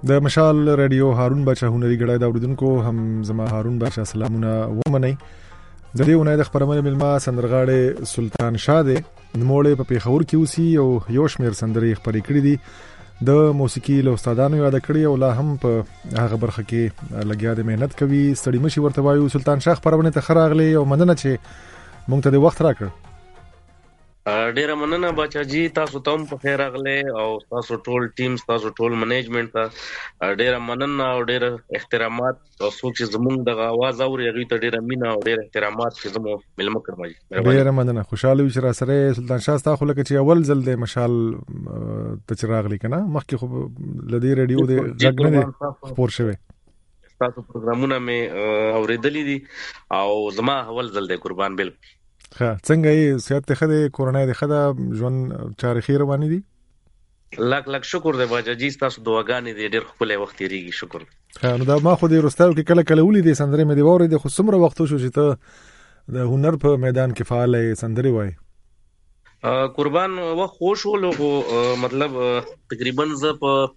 د مشال رادیو هارون بچا هنري غړای دا اوریدونکو هم زما هارون بچا سلامونه ومنئ. د دې اونۍ د خبرونه ملما سندرغاړي سلطان شاه دی نوموړی په پیښور کې اوسي او یو شمېر سندرې خپرې کړې دي. د موسیقي له استادانو یاد کړی او لا هم په هغه برخه کې لګیا د مهنت کوي. ستړي مشي ورته وایو. سلطان شاه خبرونه ته خراغلی او مننه چې مونږ ته د وخت راکړ. ډیره مننه بچا جی، تاسو ته هم په خیر راغلی او تاسو ټول ټیم، تاسو ټول منیجمنت ته ډیره مننه او ډیره احترامات. او څوک چې زمونږ د आवाज اوري هغه ته ډیره مینه او ډیره احترامات چې زمو ملما کړم. ډیره مننه. خوشاله وي چې را سره سلطان شاه تاسو لکه چې اول ځل د مشال ته چراغلی کنه مخکې خو لدی رادیو د غږ نه خبر شوی. تاسو پروګرامونه مې اوریدلې دي او زما اول ځل د قربان بل. ها څنګه یې صحت ته خده کورونا د خده ژوند چاري خیر رواني دي؟ لک شکر دی باجا جی، تاسو دعاګانې دې ډېر خپل وخت تیریږي. شکر. ها نو دا ما خو دې رستاو کې کله ولې دې سندرې مې دی وره د خو سمره وخت شو چې ته د هنر په میدان کې فعال یې سندرې وای. قربان وخت خوش ولغه مطلب تقریبا ز په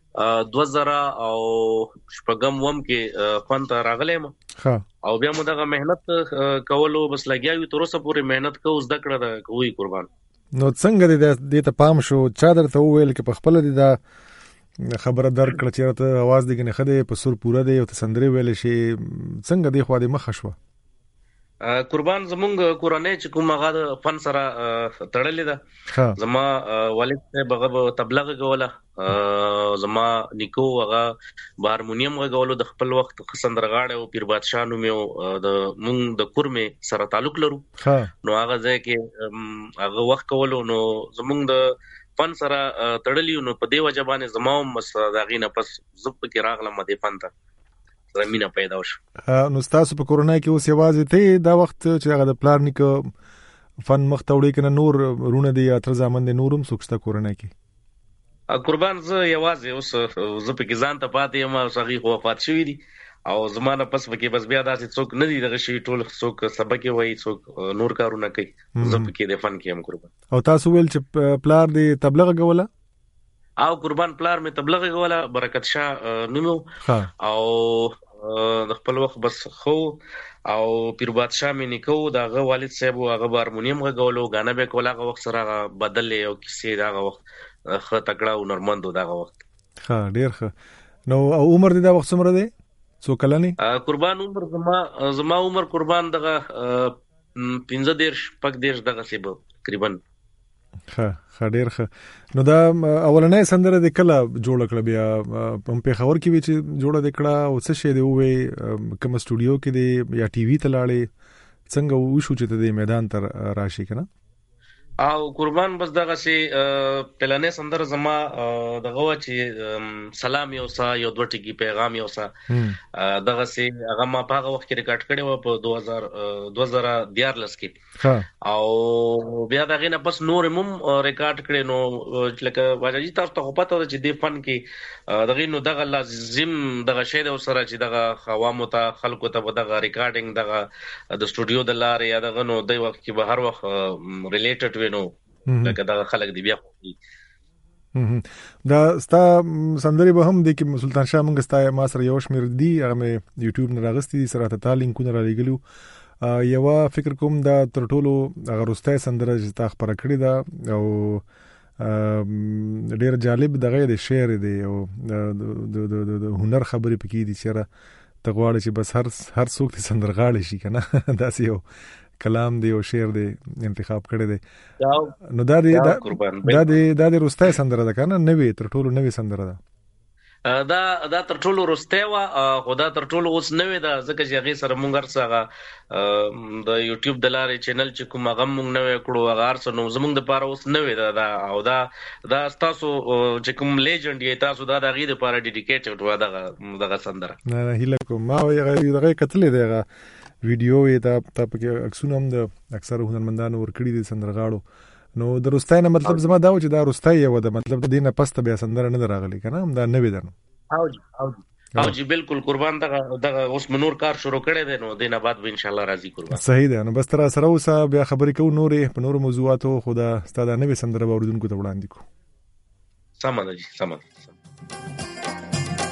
2000 او شپږم وم کې فن ته راغلم. ها او بیا مو دغه مهنت کولو بس لګیاوی تر اوسه پورې مهنت کوو زده کړه دا کوي قربان. نو څنګه دې ته پام شو چا درته وویل کې په خپل دې دا خبره درکړه چې ته आवाज دې نه خده په سر پوره دی او ته سندرې ویل شي څنګه دې خو دې مخ شو؟ قربان زمونږ کورنۍ چې کومه غاده فن سره تړلې ده. زما والد صاحب هغه تبلیغ غوله، زما نیکو هغه هارمونیم غوله د خپل وخت سندرغاړي او پیر بادشاه نوم یو د مونږ د کورمه سره تعلق لرو. نو هغه ځای کې هغه وخت کولو نو زمونږ د فن سره تړلې نو په دی وجبانه زما هم داغینه پس زب کې راغلم د فن ته زمينه پیدا وشو. نو تاسو په کورونا کې اوس یوازې ته دا وخت چې هغه د پلان نیک فن مختوړي کنه نور رونه دی اتر زمند نورم سوکستا کورونا کې قربان ز یوازې اوس ز په کې ځان ته پاتې یم او صغیر وفات شوی دي او زمانه پس وکي بس بیا داسې څوک نه دی دغه شی ټول څوک سبق وایي څوک نور کارونه کوي. ز په کې د فن کې هم قربان. او تاسو ویل چې پلار دی تبلیغ غوله او قربان پلار می تبلیغ غوله برکت شاه نومو او د خپل وخت بس خو او پیر بادشاه می نیکو دغه والد صاحب هغه هارمونیم غولو غانه به کوله هغه وخت سره بدل او کیسې دغه وخت خ تکړه او نورمندو دغه وخت. ها ډیر ښه. نو عمر دې دا وخت څومره دی؟ څو کلنی؟ قربان عمر زما عمر قربان دغه 15 پک دیر دغه سی تقریبا. ها ډیر ښه. نو دا اولنې سندره د کله جوړ کړ بیا په پیښور کې وی چې جوړه دکړه او څه شی دی وې کوم سټوډیو کې دی یا ټي وي ته لاړې څنګه وشو چې د میدان تر راشي کنه؟ او قربان بس دغه سي پلانې سندره زما دغه و چې سلام یو سا یو دوه ټکی پیغام یو سا دغه سي هغه ما په هغه وخت کې ریکارډ کړی و په 2014 کې او بیا دغه نه پس نور مم ریکارډ کړی نو لکه واجی تاسو ته پته ده چې د فن کې دغه نو دغه لازم دغه شی د سره چې دغه عوامو ته خلکو ته دغه ریکارډینګ دغه د سټوډیو د لارې یا دغه نو د وخت کې به هر وخت ریلیټډ نو لکه دا خلک دی بیا دا ستا سندري به هم د کې سلطان شاه مونږ ستا ما سره یو شمیر دی هغه مې یوټیوب نه راغستې سره ته لینکونه را لګلو یو فکر کوم دا تر ټولو هغه رستای سندره چې تا خبره کړې ده او ډیر جالب دغه د شعر دی او د هنر خبرې پکې دي چې ته غواړې چې بس هر څوک ته سندرغاړي شي کنه داسې یو کلام دی او شعر دی انتخاب کړی دی. نو دا د رستای سندره ده کنه نوې تر ټولو نوې سندره ده دا تر ټولو رستای وا خو دا تر ټولو اوس نوې ده ځکه چې هغه سره مونږ سره د یوټیوب د لارې چینل چې کوم هغه مونږ نوې کړو هغه ارسه نو زمونږ د پاره اوس نوې ده او دا تاسو چې کوم لیجند یې تاسو دا د غي د پاره ډیډیکیټډ و دغه سندره نه هیله کوم ما دغه کتلې ده ویډیو یې دا په اکسونه هم د اکثر هنرمندانو ورکړي دي سندرغاړو. نو د رستای نه مطلب زما دا و چې دا رستای یو د مطلب د دینه پسته بیا سندره نه راغلی کنه دا نوې ده. او جی بالکل قربان دغه اوس منور کار شروع کړی دی نو دینه بعد به ان شاء الله راځي قربان. صحیح ده. نو بس تر سره اوسه بیا خبرې کوو نورې په نورو موضوعاتو خدا ستاسو نوې سندره باوردونکو ته وړاندې کو. سم ده جی سم.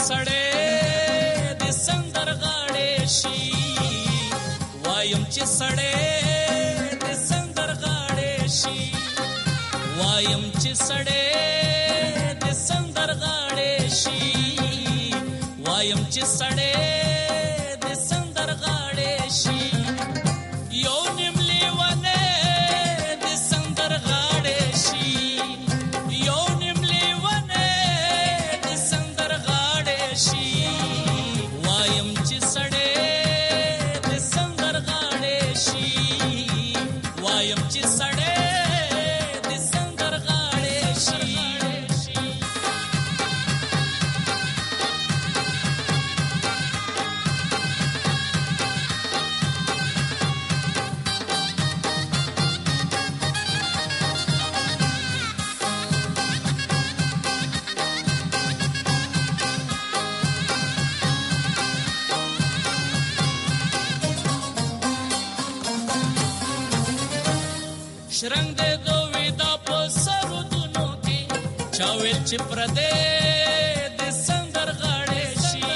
سړې د سندرغاړې شي وایم چې سړې د سندرغاړې شي وایم چې سړې د سندرغاړې شي وایم چې سړې د سندرغاړې شي یو نیم لیونه د سندرغاړې شي یو نیم لیونه د سندرغاړې شي وایم چې سړې د سندرغاړې شي وایم چې سړې د سندرغاړې شي شرنګ د دوی دا په سرودونو کې چاویل چې پردې د سندرغاړې شي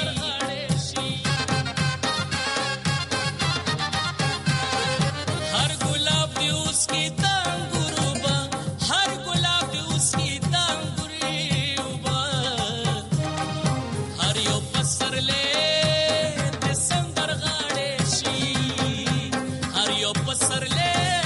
هر ګلاب دی اوس کې تانګورو با هر ګلاب دی اوس کې تانګوري با هر یو پسرلې د سندرغاړې شي هر یو پسرلې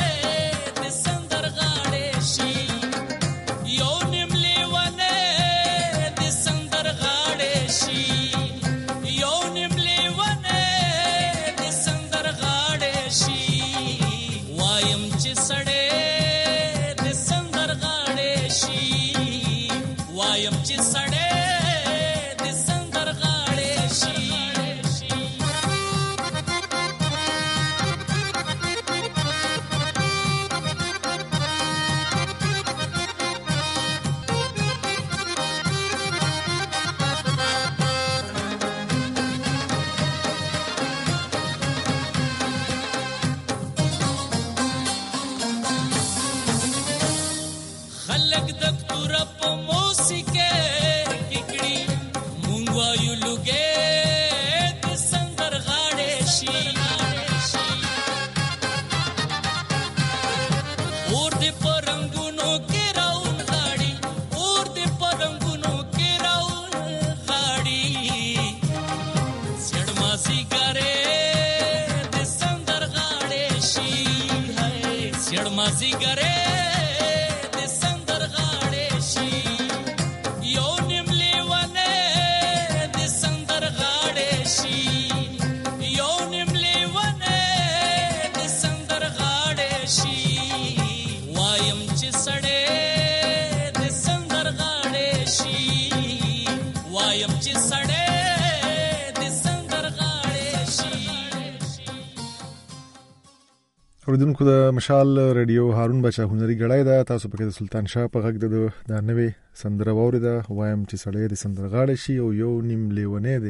اوریدونکو د مشال رادیو هارون بچا هنري غړای دا تاسو پکې د سلطان شاه په غږ د نوې سندره ووري دا وایم چې سړی د سندرغاړې شي او یو نیم لیونه دی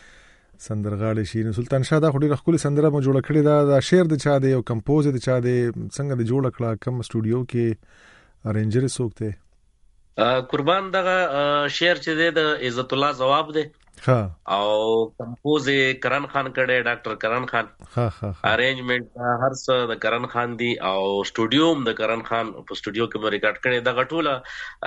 سندرغاړې شي. نو سلطان شاه دا خوري خپل سندره مو جوړ کړی دا شعر د چا دی او کمپوز د چا دی څنګه د جوړ کړه کم سټوډیو کې ارنجر سوکته قربان دغه شعر چې دی د عزت الله جواب دی او کمپوز کرن خان کړي ډاکټر کرن خان ارینجمنت هر څه د کرن خان دی او سټوډیوم د کرن خان په سټوډیو کې مې ریکارډ کړي د غټوله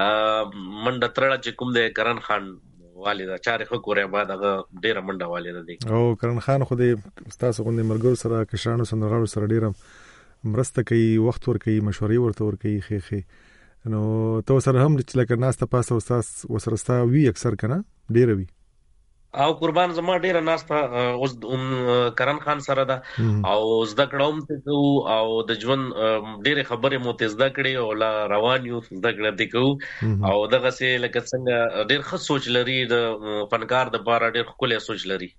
منډه ترړه چې کوم د کرن خان والدا چارې خو کوریا بعد هغه ډیره منډه والدا دی او کرن خان خو دې تاسو غوندې مرګور سره کشرانو سندرغاړو سره ډیره مرسته کوي وخت ور کوي مشورې ورته ور کوي خې نو تو سره هم چې لکه ناسته پاسه استاد وسرستا وی اکثر کنه ډیره وی او قربان زما ډیره ناسته اوس کرن خان سره ده او زده کړم ته او د ژوند ډیره خبره مو ته زده کړې او لا روان یو زده کړې ته کو او دغه سه لکه څنګه ډیر ښه سوچ لري د فنکار د بار ډیر خپل سوچ لري.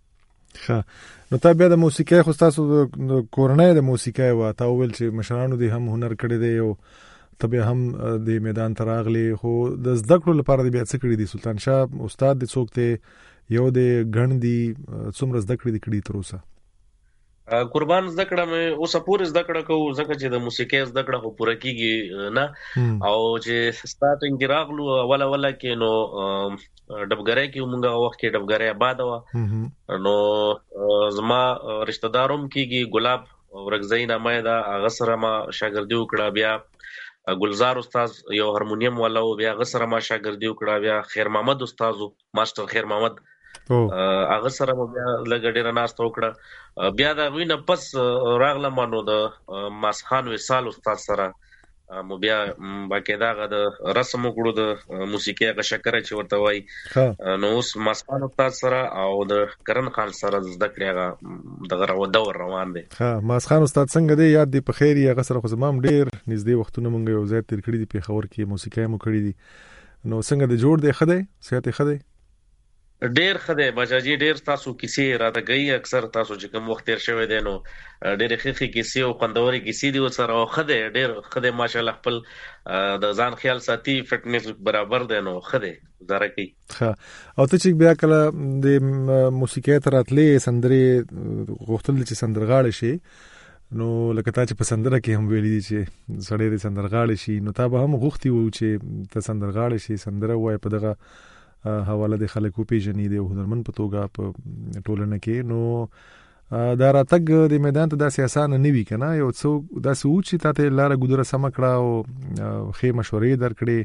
نو تا بیا د موسیقۍ خو تاسو د کورنۍ د موسیقۍ وا تا ویل چې مشرانو دي هم هنر کړی دی او تبه هم د میدان تراغلی خو د زده کړو لپاره بیا څه کړی دي سلطان شاه استاد د څوک ته یو د غن دي څومره زده کړې دي کړي تر اوسه قربان زده کړه مې اوس پورې زده کړه کوو ځکه چې د موسیقي زده کړه خو پوره کیږي نه او چې سٹارټینګ کې راغلو اوله کې نو ډبګرای کې مونږه وخت کې ډبګرای آباد و نو زما رشتہ داروم کېږي ګلاب ورغزی نامه دا هغه سره ما شاګردي وکړه بیا ګلزار استاد یو هارمونیم والا او بیا هغه سره ما شاګردي وکړه بیا خیر محمد استادو ماستر خیر محمد هغه سره بیا لږ ډیر ناست وکړه بیا دا وینه پس راغله مانو د ماسخان وصال استاد سره مو بیا باقاعده غا د رسم وکړو د موسیقي هغه شکر چې ورته وای نو اوس ماسخان استاد سره او د کرن خان سره زده کړی هغه دغه دور روان دی. ماسخان استاد څنګه دی یاد دی په خیر هغه سره خو زمام ډیر نږدې وختونه مونږ یو ځای تیر کړی دی په خبر کې موسیقي مو کړی دی نو څنګه د جوړ دی خدای صحت خدای ډیر خدای بچاجي ډیر تاسو کیسې راته گئی اکثر تاسو چې کوم وخت تیر شوی دی نو ډیر خخي کیسې او خوندوري کیسې دی سره خدای ډیر خدای ماشاءالله خپل د ځان خیال ساتي فټنس برابر دی نو خدای زاره کوي. او ته چې بیا کله د موسیقي تر اتلې سندري غوښتل چې سندرغاړي شي نو لکه تا چې په سندره کې هم ویلي دي چې سړی د سندرغاړي شي نو تا به هم غوښتي وو چې ته سندرغاړي شي سندره وای په دغه حواله د خلکو پیژنې دی هنرمن په توګه په ټولنه کې نو دا راتګ د میدان ته داسې اسانه نه وي کنه یو څو داسې و چې تاسو لاره ګذره سم کړه او خې مشورې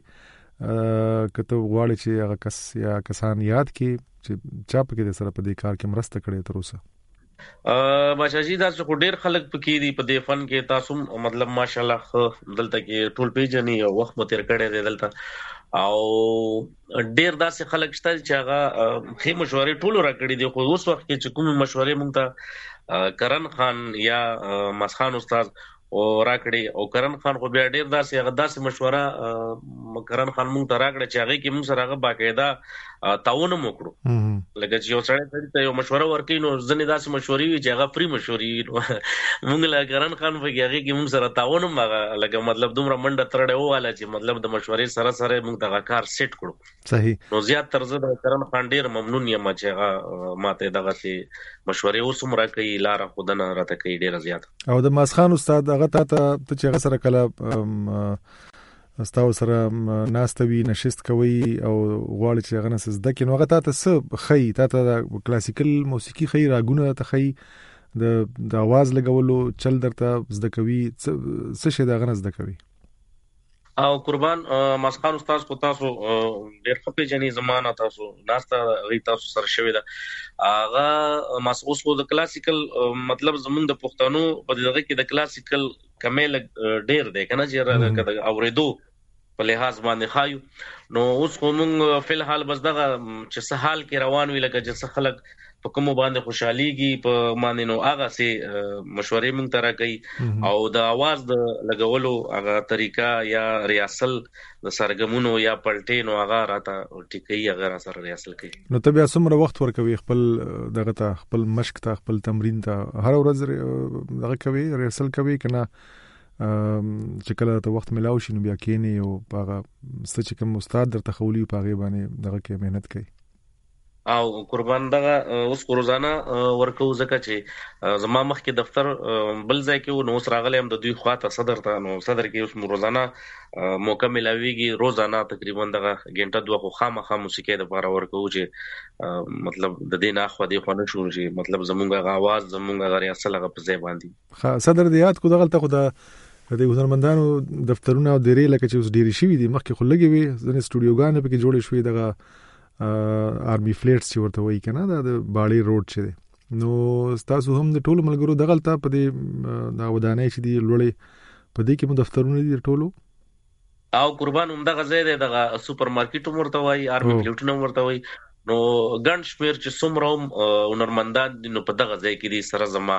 درکړي کته غواړي چې هغه کس یا کسان یاد کړي چې چا په کې سره په دې کار کې مرسته کړي تر اوسه بچاجي دا څو ډیر خلک پکې دي په دې فن کې تاسو مطلب ماشاءالله دلته کې ټول پیژنې او وخت مو تیر کړی دی دلته او ډیر داسې خلک شته چې هغه خې مشورې ټول راکړي دي خو اوس وخت کې چې کوم مشورې مونږ ته کرن خان یا مسخان استاد او راکړي او کرن خان خو بیا ډیر داسې هغه داسې مشوره کرن خان مونږ ته راکړي چې هغه کې مونږ سره هغه باقاعده تعاون وکړو لکه چې یو سړی ته یو مشوره ورکړي نو ځنې داسې مشورې وي چې هغه فری مشورې مونږ له کرن خان په هغه کې مونږ سره تعاون مغه لکه مطلب دومره منډه ترړې واله چې مطلب د مشورې سره سره مونږ دغه کار سیټ کړو صحیح نو زیات طرز د کرن خان ډیر ممنون یم چې هغه ماته دغه سي مشورې اوسم راکړي لار خودنه راته کوي ډیر زیات او د مسخان استاد هغه ته چې هغه سره کله استاو سره ناستوي نشست کوي او غواړي چې هغه نس زده کینو هغه ته څه خي ته کلاسیکل موسیقي خي راګونه ته خي د आवाज لګولو چل درته زده کوي څه شي دا غنه زده کوي او قربان مسخان استاد کو تاسو ډېر خپې جنې زمانہ تاسو ناستا غي تاسو سره شوی دا هغه مسعوس کو د کلاسیکل مطلب زمونږ د پښتنو په دغه کې د کلاسیکل کمل ډېر دی کنه چې اوریدو په لحاظ باندې خایو نو اوس کوم فل حال بس دغه چې سهال کې روان وی لکه چې خلک په کوم باندې خوشحاليږي په باندې نو هغه سي مشورې مونږ ترا کوي او د आवाज د لګولو هغه طریقہ یا ریاسل د سرګمونو یا پلټې نو هغه راته ټیکي هغه سره ریاسل کوي نو ته بیا څومره وخت ورکوي خپل دغه ته خپل مشق ته خپل تمرین ته هر ورځ دغه کوي ریاسل کوي کنه چې کله ته وخت ملاو شي نو بیا کینی او هغه څه چې کوم استاد درته خولي په هغه باندې دغه کې مهنت کوي او قربان دغه اوس روزانه ورکو زکه چې زما مخ کې دفتر بل ځای کې نو سره غلې هم د دوی خواته صدر ته نو صدر کې اوس روزانه موقع ملاويږي روزانه تقریبا دغه غنټه دوه خو خامخا موسیقي د بار ورکو چې مطلب د دې نه خو دې خو نه شو چې مطلب زمونږه आवाज زمونږه غری اصل هغه په ځای باندې صدر دې یاد کو دغه ته خو د هنرمندانو دفترونه او ډېری لکه چې اوس ډېری شي دي مخکې خو لګي وي ځنې سټوډیوګان په کې جوړې شوې دغه آرمي فلیټس چې ورته وایي کنه دا د باړی روډ چې نو تاسو هم د ټولو ملګرو دغلطه په دې دا ودانۍ چې دی لوړې په دې کې مو دفترونه دي ټولو او قربان هم دغه ځای دی دغه سوپر مارکیټ ورته وایي آرمي فلیټونه ورته وایي نو ګڼ شمیر چې څومره هنرمندان دي نو په دغه ځای کې دي سره زما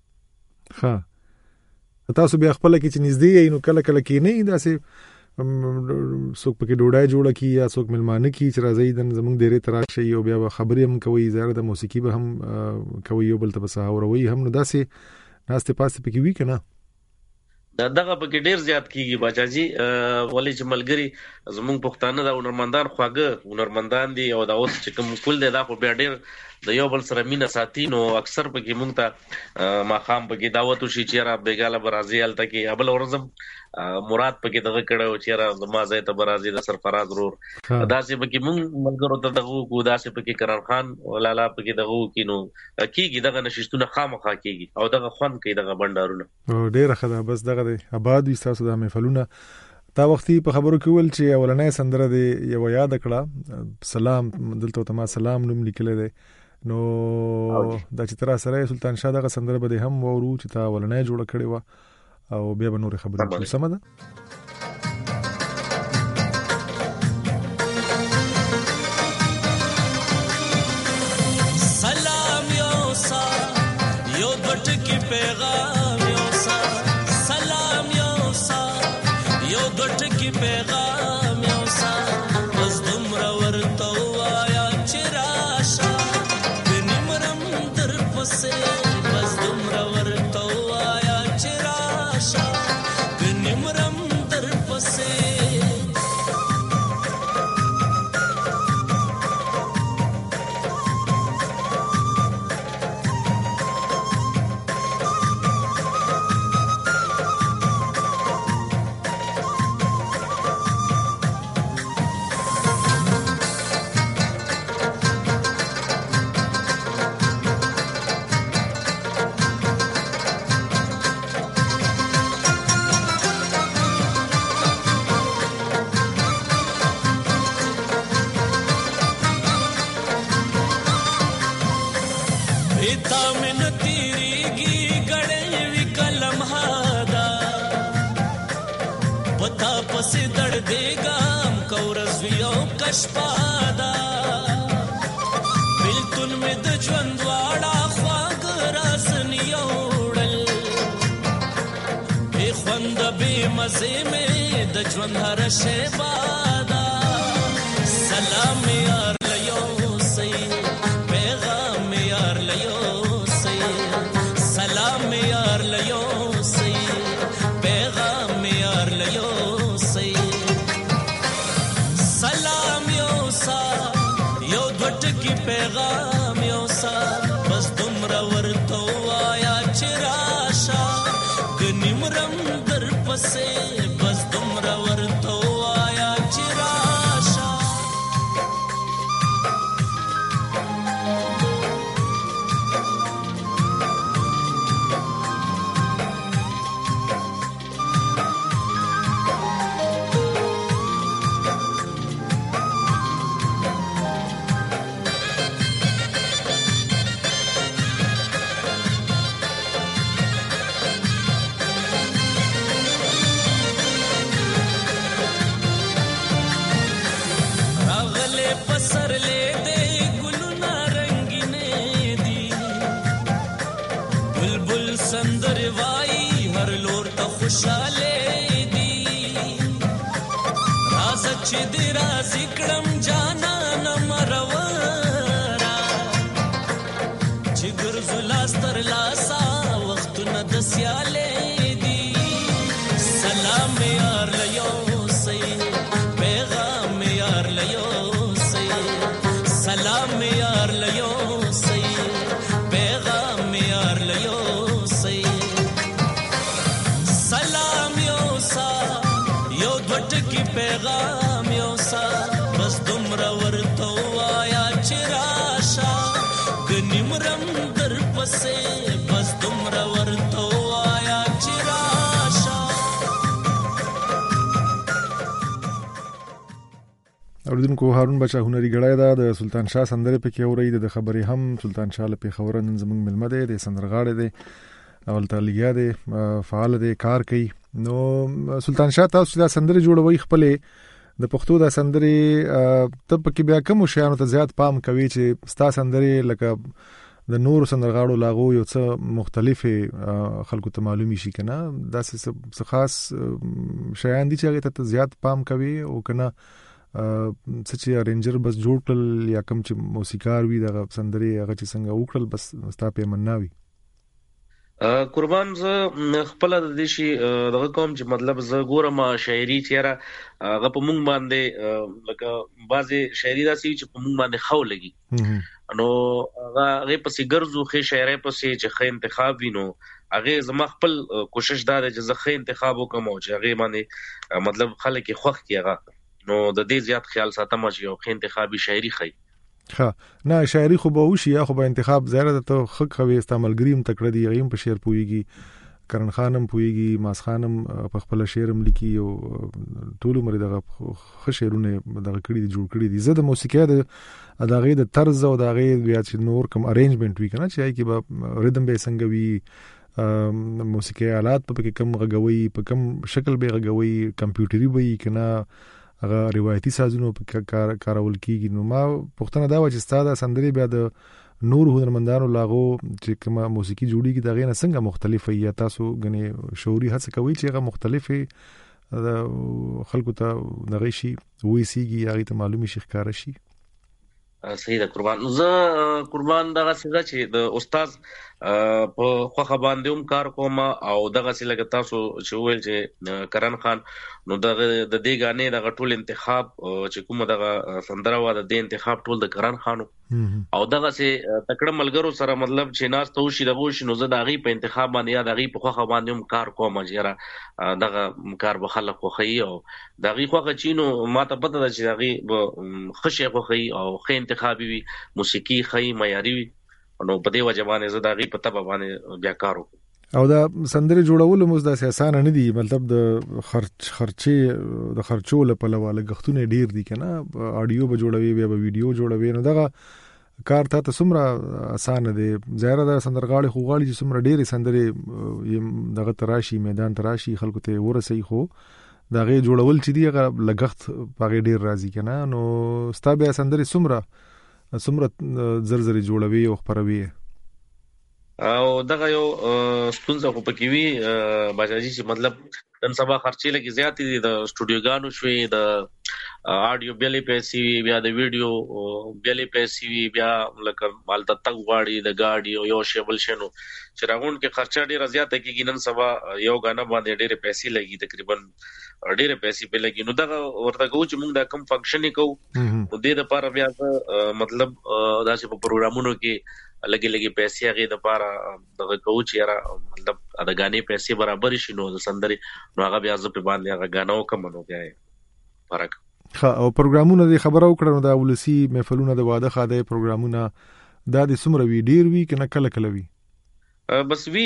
تاسو بیا خپل کې چې نږدې نو کله کله کې نه داسې څوک پکې ډوډۍ جوړه کی یا څوک ملمانه کی چې راځي د زمونږ ډېرې تراشي او بیا خبرې هم کوي زیاده د موسیقي به هم کوي او بل ته بساوروي هم نو داسې ناسته پاسه پکې وی کنه دغه پکې ډیر زیات کیږي باچاجي ولې چې ملګری زمونږ پښتانه د هنرمندان خواږه هنرمندان دي او دا اوس چې کوم کول دي دا خو بیا ډیر د یو بل سره مینه ساتي نو اکثر پکې مونږ ته ماخام پکې دعوت وشي چې را بیګاله برازي الته کې ابل ورزم مراد پکې دغه کړه چې را د مازه ته برازي د سرفراز رور داسې پکې مونږ ملګرو ته دغه کو داسې پکې قرار خان ولالا پکې دغه کینو کیږي دغه نشستونه خامخا کیږي او دغه خوند کوي دغه بندارونه ډیره خدا بس دغه دی آباد وي تاسو د محفلونه تا وختي په خبرو کې ول چې اولنې سندره دی یو یاد کړه سلام دلته ته ما سلام نوم لیکل دی نو د چې تر سره سلطان شاه دغه سندره به هم وورو چې تا اولنې جوړه کړې و او بیا به نور خبرې سم ده سلام یو سا یو دټ کی پیغام یو سا سلام یو سا یو دټ کی پیغام یو سا بس دمر ورته وایا چې راشه بنمرم در پسې بس دمر ورته وایا چې راشه بنمرم در پسې شپادا بلتون می د ژوند واړه خواږ راسنی وړل به خوند به مزه می د ژوند هر شی بادا سلام یار لیو سی پیغام یار لیو سی سلام یار لیو سی پیغام یار لیو سی کی پیغام یو سا بس دمر ورته وایا چې راشه غنیمرم در پسې بس دمر ورته وایا چې راشه خوشاله دی راز چې دی راز کړم جانا نمرورا چې ګرځو لاس تر لاسا وختونه د سیاله دی سلام یار لیو سی پیغام یار لیو سی سلام یار لیو سی پیغام یار لیو سی کی پیغام یو سا بس دمر ورته وایا چې راشه غنیمرم در پسې بس دمر ورته وایا چې راشه اوریدونکو هارون بچا هنري غړای دا د سلطان شاه سندره پکې اوري د خبرې هم سلطان شاه له پیښور نن زموږ ملمه دی د سندرغاړي دی اول تعلیقیا دی فعال دی کار کوي نو سلطان شاه تاسو دا سندره جوړوي خپلې د پښتو دا سندره ته پکې بیا کوم شیانو ته زیات پام کوي چې ستا سندره لکه د نور سندرغاړو لاغو یو څه مختلفه خلکو ته معلومي شي کنه دا څه خاص شیان دي چې هغه ته زیات پام کوي او کنه چې ارنجر بس جوړ کړل یا کوم چې موسیقار وي د سندره هغه چې څنګه وکړل بس ستا په منناوي قربان ز خپل د دې شي دغه کوم چې مطلب ز ګورم شاعري چیرې هغه په مونږ باندې لکه بعضي شاعري داسي چې په مونږ باندې خو لګي نو هغه پسې ګرځو خې شاعري پسې چې خې انتخاب وینو هغه زما خپل کوشش دا دی چې زه خې انتخاب وکم او چې هغه باندې مطلب خلک خوښ کیغه نو د دې زیات خیال ساتم چې یو خې انتخابي شاعري خې ها نه شاعري خو به وشي یا خو به انتخاب زیاده ته خک خوي استعمال ګریم تکړه دی غیم په شعر پويږي کرن خانم پويږي ماس خانم په خپل شعرم لیکي او ټول عمر دغه خشيرونه دغه کړي دي جوړ کړي دي زده موسیقي د دغه د طرز او دغه بیا چې نور کوم ارینجمنت وی کنه چې کی به ریدم به څنګه وی موسیقي آلات په کې کم غږوي په کم شکل به غږوي کمپیوټري وي کنه هغه روایتي سازونو په کارول کیږي نو ما پښتنه دا و چې ستاده سندري بیا د نور هنرمندانو لاغو چې کومه موسیقي جوړیږي دغه نه څنګه مختلفه یا تاسو غني شعوري هڅه کوي چې هغه مختلفه خلکو ته دغه شي وې سیږي هغه ته معلومي شي ښکار شي صحیح ده قربان زه قربان دغه څه چې د استاد په خوخه باندې هم کار کوم او دغه څه لګ تاسو چې ویل چې کرن خان نو دغه د دې غانې دغه ټول انتخاب چې کومه دغه سندره و د دې انتخاب ټول د کرن خانو او دغه څه تکړه ملګرو سره مطلب چې ناس ته وشي دغه شنو زه دغه په انتخاب باندې یا دغه په خوخه باندې هم کار کوم چې دغه کار به خلک خوخي او دغه خوخه چینو ماته پته ده چې دغه خشه خوخي او خې انتخابي وي موسیقي خې معیاري وي نو په دې وجبانه زه دغه په تبه باندې بیا کارو او دا سندري جوړول مو د اساسان نه دي مطلب د خرچي د خرچو په لواله غختونه ډیر دي کنه اډیو به جوړوي بیا به ویډیو جوړوي نو دغه کار ته سمره اسانه دي ظاهر ده سندرغاړي خو غاړي چې سمره ډیر سندري دغه تراشي میدان تراشي خلکو ته ورسي خو دغه جوړول چې دی هغه لغخت پاګې ډیر راځي کنه نو ستابه سندري سمره زرزري جوړوي او خبروي او دغه یو ستونزه خو پکې وی باجاجي چې مطلب نن سبا خرچې لګي زیات دي د سټوډیوګانو شوي د اډیو بیلې پیسې بیا د ویډیو بیلې پیسې بیا لکه مالته تک غواړي د گاډي یو شیبل شنو چې راغون کې خرچه ډیره زیات کیږي نن سبا یو غانا باندې ډیره پیسې لګي تقریبا ډیره پیسې په لګي نو دغه ورته کو چې موږ دا کم فنکشن کوو نو د دې لپاره بیا مطلب داسې په پروګرامونو کې لګي پیسې هغه د لپاره دغه کو چې را مطلب د غانې پیسې برابر شي نو د سندري نو هغه بیا ځپ باندې هغه غانو کوم نو بیا فرق او پروګرامونه د خبرو کړنو د ولسی محفلونه د واده خاده پروګرامونه د سمره وی ډیر وی کنه کله کله وی بس وی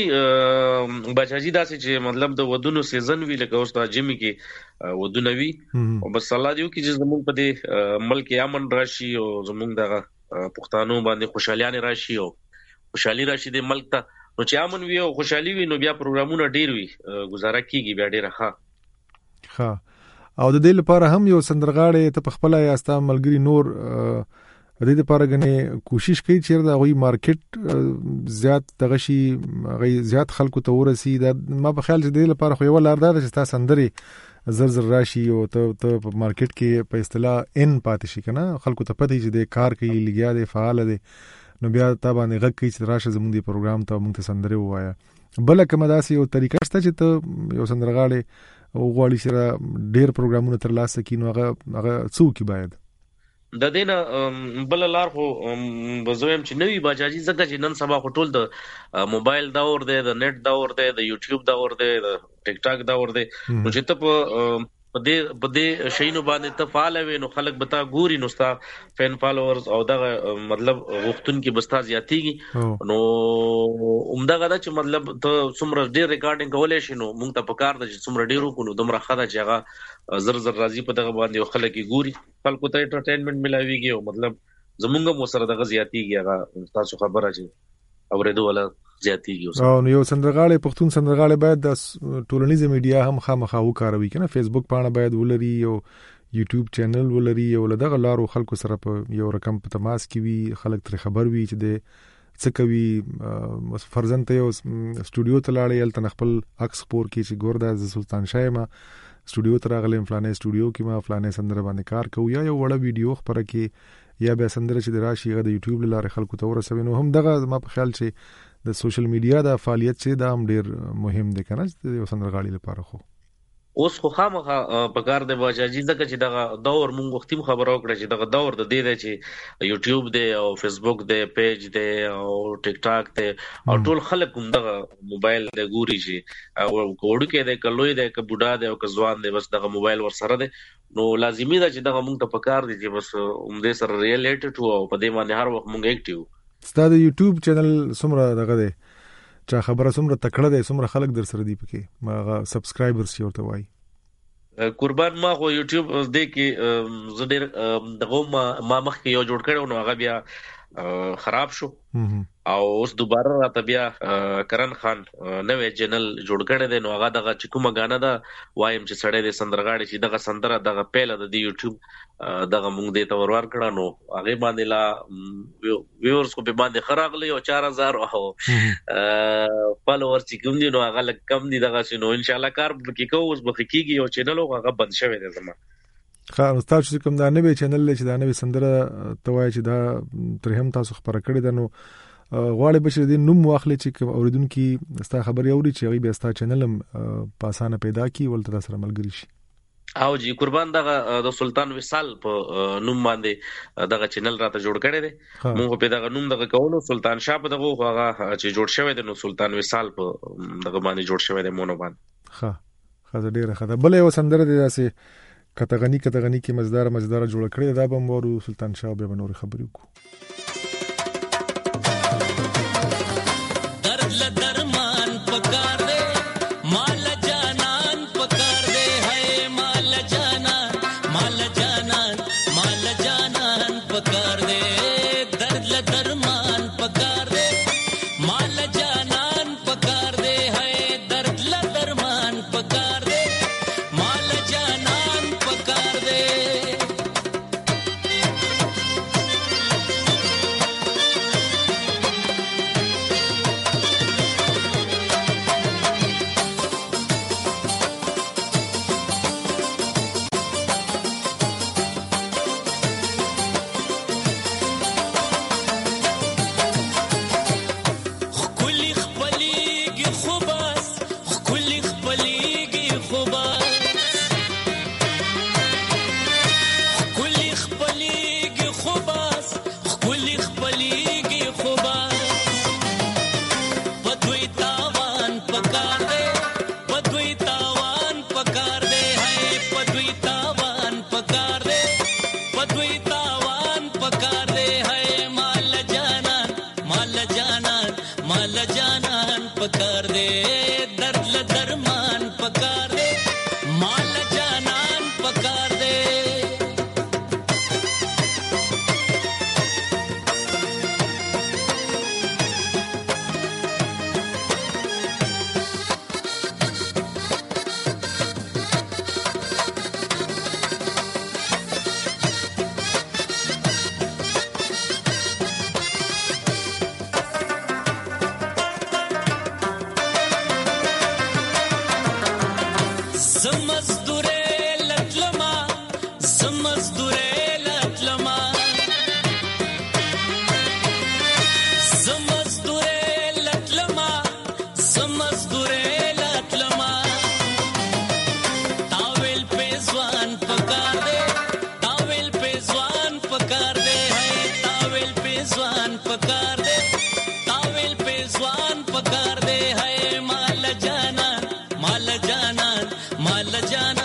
بچاجي داسې چې مطلب د ودونو سیزن وی لکه اوس د جمی کې ودونه وی او بس الله دیو کې چې زموږ په دې ملک امن راشي او زموږ دغه پښتانو باندې خوشاليان راشي او خوشالي راشي د ملک ته نو چې امن وی او خوشالي وی نو بیا پروګرامونه ډیر وی گزاره کیږي بیا ډیر ښه او د دې لپاره هم یو سندرغاړي ته خپل یا استا ملګری نور د دې لپاره غني کوشش کوي چې دا غوي مارکیټ زیات دغشي غي زیات خلکو ته ورسي دا ما په خیال چې د دې لپاره خو یو لار ده چې تاسو سندري زر راشي او ته په مارکیټ کې په اصطلاح ان پاتې شي کنه خلکو ته پته چې د کار کوي لګیا دي فعال دي نو بیا تا باندې غږ کوي چې راشه زموږ دی پروګرام ته موږ ته سندري وایا بل کومه داسې یو طریقه شته چې ته یو سندرغاړي او غواړي چې ډېر پروګرامونه ترلاسه کړي نو هغه څوک باید د دینه بل لار خو بزویم چې نوې باجاجي زګه چې نن سبا خټول د موبایل دور دی د نت دور دی د یوټیوب دور دی د ټیک ټاک دور دی نو چې ته په دې شینو باندې ته فعال وې نو خلک به تا ګوري نو ستا فین فالوورز او دغه مطلب غوښتون کې بستا زیاتیږي نو عمدغه دا چې مطلب ته څومره ډیر ریکارډینګ کولای شي نو موږ ته پکار د چې څومره ډیرو کو نو دومره خاله چې هغه زر راضي په دغه باندې خلک ګوري خلکو ته انټرټینمنت ملاويږي او مطلب زمونږ مو سره دغه زیاتیږي هغه تاسو خبره چې اوریدو ولا زیاتیږي او نو یو سندرغاړي پښتون سندرغاړي باید د ټولنیزه میډیا هم خامخا وکاروي کنه فیسبوک پاڼه باید ولري او یوټیوب چینل ولري او لدغه لارو خلکو سره په یو رقم په تماس کې وي خلک تر خبر وي چې د څه کوي فرزند ته یو سټوډیو ته لاړې ال تنخپل عکس پور کې چې ګوردا ز سلطان شاه ما سټوډیو ته راغلم فلانه سټوډیو کې ما فلانه سندره باندې کار کوي یا یو وړه ویډیو خبره کې یا به سندره چې راشي غو د یوټیوب لاره خلکو ته ورسوي نو هم دغه ما په خیال چې د سوشل میډیا د فعالیت چې دا هم ډیر مهم دی کنه د یو سندرغاړي لپاره. خو اوس خو خامخا په کار د باجاجي ځکه چې دغه دور مونږ وختیم خبرو کړه چې دغه دور د دې چې یوټیوب دی او فیسبوک دی پیج دی او ټیک ټاک دی او ټول خلک هم دغه موبایل د ګوري چې او کوډ کې د کلوې د ک بوډا دی او ک ځوان دی بس دغه موبایل ور سره دی نو لازمي ده چې دغه مونږ ته په کار دي چې بس دې سره ریلیټډ او په دې باندې هر وخت مونږ اکټیو. ستاسو د یوټیوب چینل څومره دغه دی چا خبره څومره تکړه دی څومره خلک در سره دی پکې ما سبسکرایبرز یې ورته وای قربان ما خو یوټیوب دې کې زه ډېر دغه ما مخکې یو جوړ کړو نو هغه بیا خراب شو او اوس دوباره راته بیا کرن خان نوې چینل جوړ کړی دی نو هغه دغه چې کومه غاڼه ده وایم چې سړی د سندرغاړي چې دغه سندره دغه پیله د یوټیوب دغه مونږ دې ته ورور کړه نو هغه باندې لا ویورز کو به باندې خراغلی او 4000 او فالوورز چې کوم دي نو هغه لکه کم دي دغه شنو ان شاء الله کار به کې کوو اوس به کېږي یو چینل هغه بند شوی دی زما. خا استاد چې کوم دا نوې چینل چې دا نوې سندره توای چې دا تر هم تاسو خبره کړې ده نو غواړي بشر دې نوم واخلي چې اوریدونکو ستا خبري اوري چې غي به ستا چینل په اسانه پیدا کی ولته سره ملګری شي. او جی قربان دغه د سلطان وصال په نوم باندې دغه چینل راته جوړ کړی دی موږ په دغه نوم دغه کوو سلطان شاه په دغه هغه چې جوړ شوی دی نو سلطان وصال په دغه باندې جوړ شوی دی مونږ باندې. ها خزه ډیره خزه بل یو سندره دی داسې کتغنی کې مزدار جوړ کړی دا به مورو سلطان شاه به نور خبرې وکړو. درد ل درمان پکار دے مال جانان پکار دے ہے مال جانان پکار دے درد ل درمان پکار دے مال جانان پکار دے ہے درد ل درمان پکار دے مال جانان پکار دے. माल जाना